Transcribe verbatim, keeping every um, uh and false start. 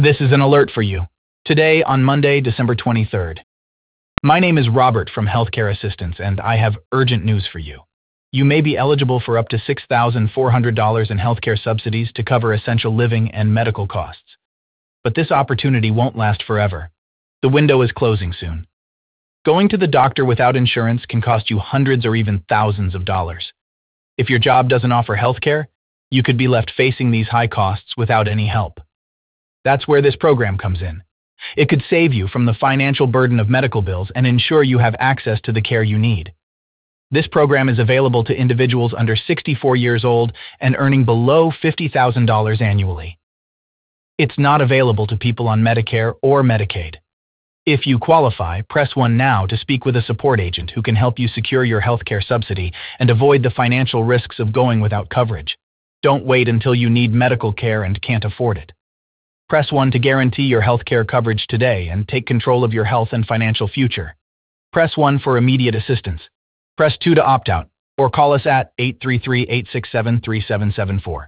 This is an alert for you. Today, on Monday, December twenty-third. My name is Robert from Healthcare Assistance, and I have urgent news for you. You may be eligible for up to six thousand four hundred dollars in healthcare subsidies to cover essential living and medical costs. But this opportunity won't last forever. The window is closing soon. Going to the doctor without insurance can cost you hundreds or even thousands of dollars. If your job doesn't offer healthcare, you could be left facing these high costs without any help. That's where this program comes in. It could save you from the financial burden of medical bills and ensure you have access to the care you need. This program is available to individuals under sixty-four years old and earning below fifty thousand dollars annually. It's not available to people on Medicare or Medicaid. If you qualify, press one now to speak with a support agent who can help you secure your healthcare subsidy and avoid the financial risks of going without coverage. Don't wait until you need medical care and can't afford it. Press one to guarantee your healthcare coverage today and take control of your health and financial future. Press one for immediate assistance. Press two to opt out, or call us at eight three three, eight six seven, three seven seven four.